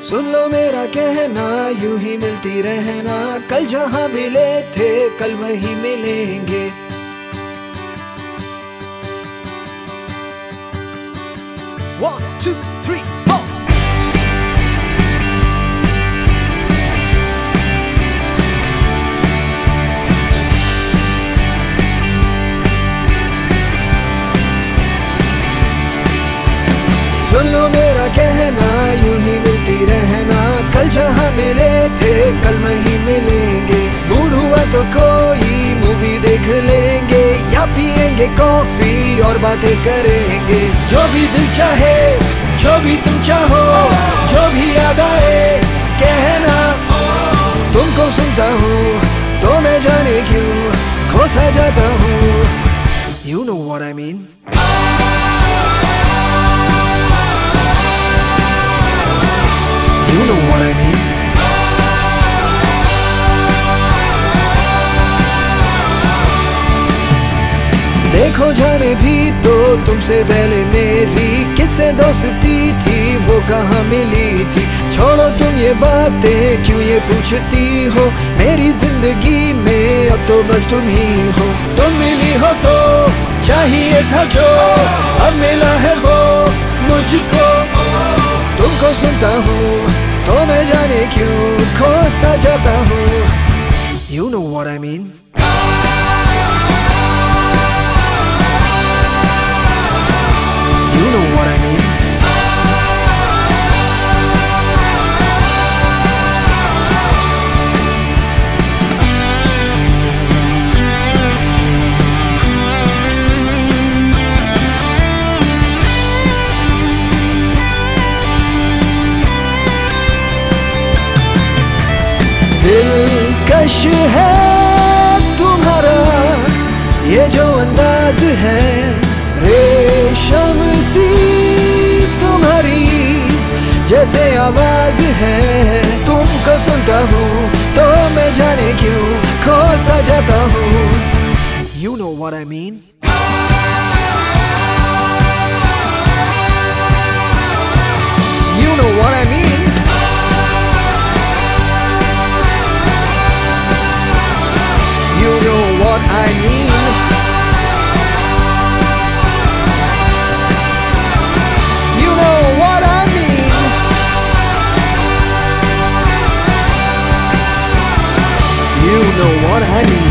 सुन लो मेरा कहना, यूं ही मिलती रहना। कल जहां मिले थे कल वहीं मिलेंगे। One, two, three, four. सुन लो मेरा कहना, यूं ही मिलती रहना। कल जहां मिले थे कल वहीं मिलेंगे। मूड हुआ तो कोई मूवी देख लेंगे, या पिएंगे कॉफी और बातें करेंगे। जो भी दिल चाहे, जो भी तुम चाहो, जो भी याद आए कहना। तुमको सुनता हूँ तो मैं जाने क्यों खो सा जाता हूँ। You know what I mean? You know what I mean? देखो जाने भी तो तुमसे पहले मेरी किससे दोस्ती थी, वो कहाँ मिली थी। छोड़ो तुम ये बातें क्यों ये पूछती हो, मेरी जिंदगी में अब तो बस तुम ही हो। तुम मिली हो तो चाहिए था जो, अब मिला है वो मुझको। तुमको सुनता हूँ तो मैं जाने क्यों खो सा जाता हूँ। You know what I mean? You know what I mean? दिलकश है तुम्हारा ये जो अंदाज है, रेशम सी तुम्हारी जैसे आवाज है। तुमको सुनता हूँ तो मैं जाने क्यों खो सा जाता हूँ। You know what I mean? You know what I mean? You know what I mean? You know what I mean? You know what I mean?